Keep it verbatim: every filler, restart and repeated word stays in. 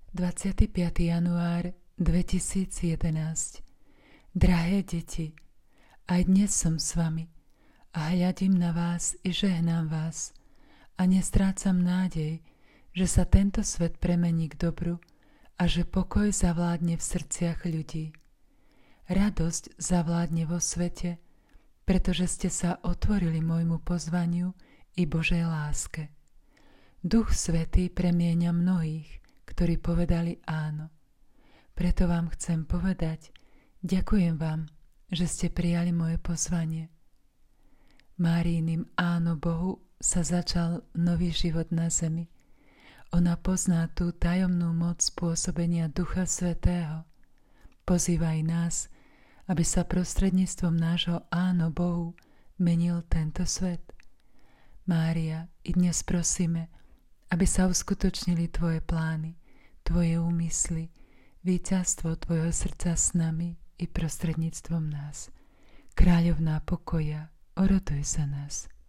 dvadsiateho piateho január dvetisícjedenásť. Drahé deti, aj dnes som s vami a hľadím na vás i žehnám vás a nestrácam nádej, že sa tento svet premení k dobru a že pokoj zavládne v srdciach ľudí. Radosť zavládne vo svete, pretože ste sa otvorili môjmu pozvaniu i Božej láske. Duch Svätý premieňa mnohých, ktorí povedali áno. Preto vám chcem povedať, ďakujem vám, že ste prijali moje pozvanie. Máriinim áno Bohu sa začal nový život na zemi. Ona pozná tú tajomnú moc pôsobenia Ducha Svätého. Pozýva aj nás, aby sa prostredníctvom nášho áno Bohu menil tento svet. Mária, i dnes prosíme, aby sa uskutočnili tvoje plány, tvoje úmysly, víťazstvo tvojho srdca s nami i prostredníctvom nás. Kráľovná pokoja, oroduj za nás.